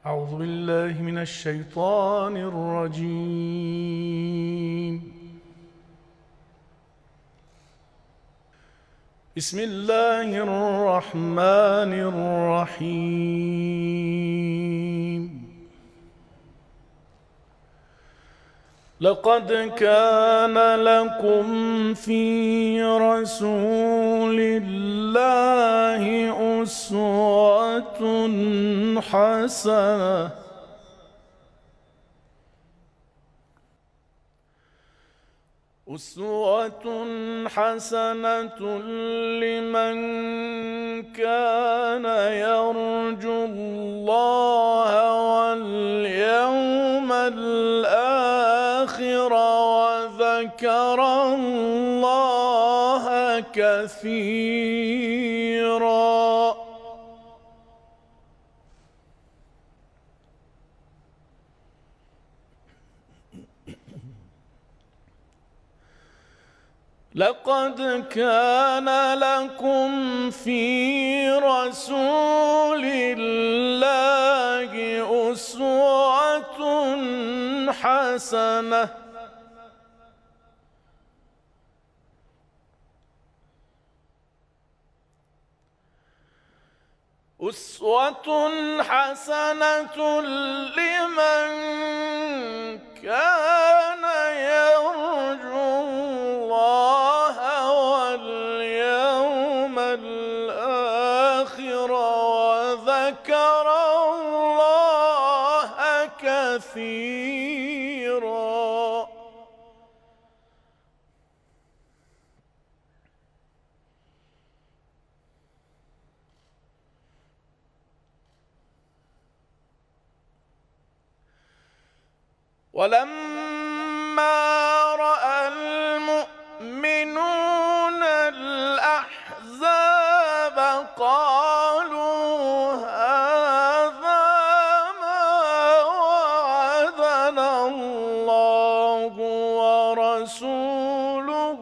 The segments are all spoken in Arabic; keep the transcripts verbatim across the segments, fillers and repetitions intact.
أعوذ بالله من الشيطان الرجيم. بسم الله الرحمن الرحيم. لقد كان لكم في رسول الله أسوة حسنة أسوة حسنة لمن كان يرجو الله واليوم الآخر وذكر الله كثيرا. لقد كان لكم في رسول الله أسوة حسنة أسوة حسنة لمن كان يرجو الله واليوم الآخر وذكر الله كثيرا. ولما رأى المؤمنون الأحزاب قالوا هذا ما وعدنا الله ورسوله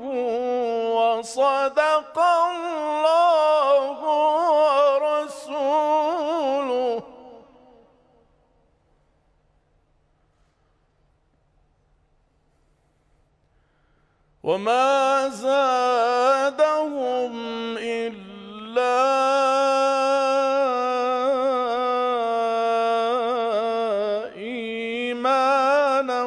وصدق الله ورسوله وما زادهم إلا إيمانا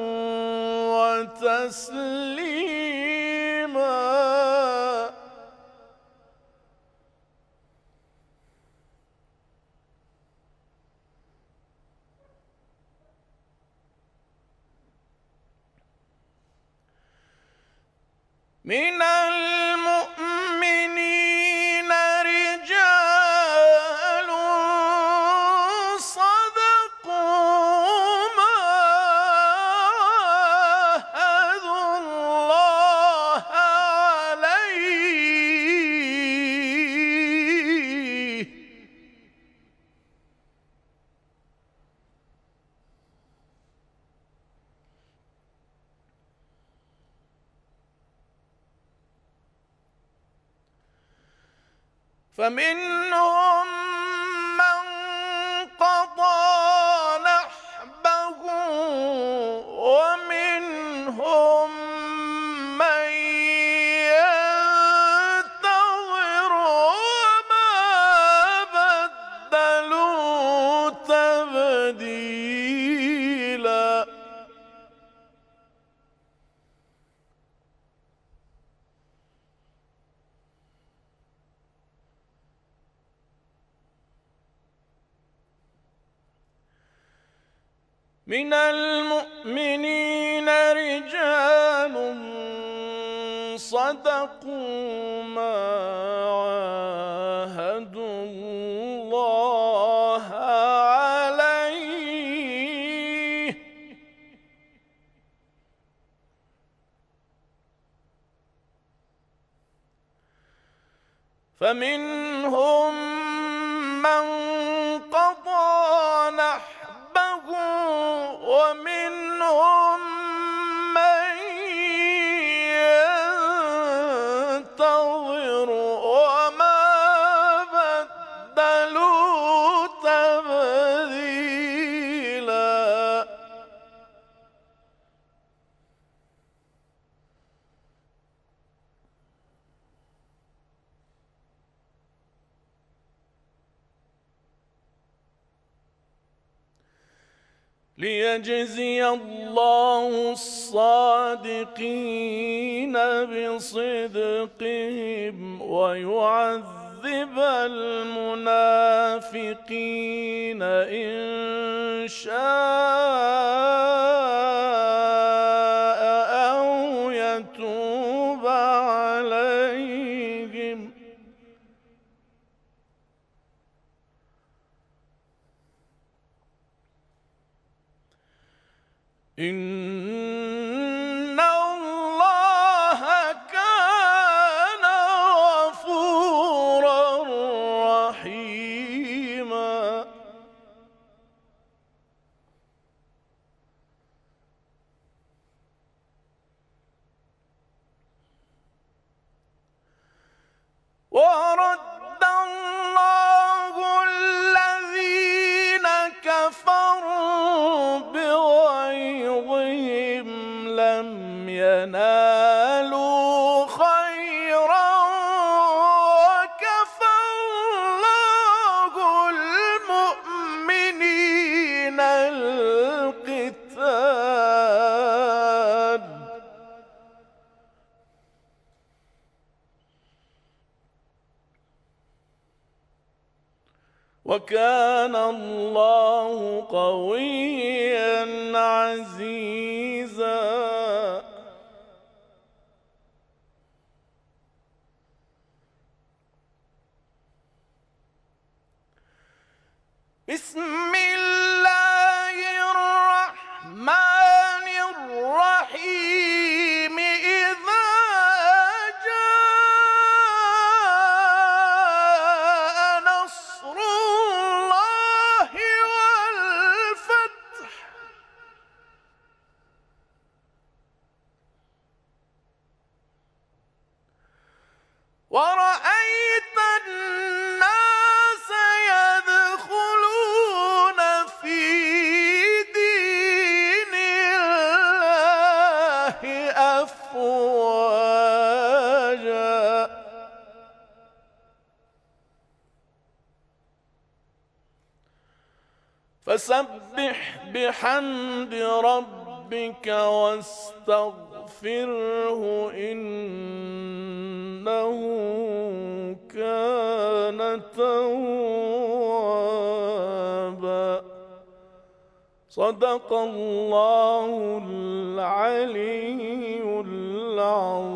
وتسليما. من المؤمنين رجال صدقوا ما عاهدوا الله عليه فمنهم من قضى نحبه ومنهم من ينتظر وما بدلوا تبديلا. من المؤمنين رجال صدقوا ما عاهدوا الله عليه فمنهم من قضى نحبه ومنهم من ينتظر وما بدلوا تبديلا. ليجزي الله الصادقين بصدقهم ويعذب المنافقين إن شاء أو يتوب عليهم إن الله كان غفورا رحيما. ورد الله الذين كفروا بغيظهم لم ينالوا خيرا وكفى الله المؤمنين القتال وكان الله قويا عزيزا. بسم الله الرحمن الرحيم. إذا جاء نصر الله والفتح ورأيت الناس يدخلون في دين الله أفواجا فسبح بحمد ربك واستغفره إنه كان توابا. صدق الله العلي العظيم.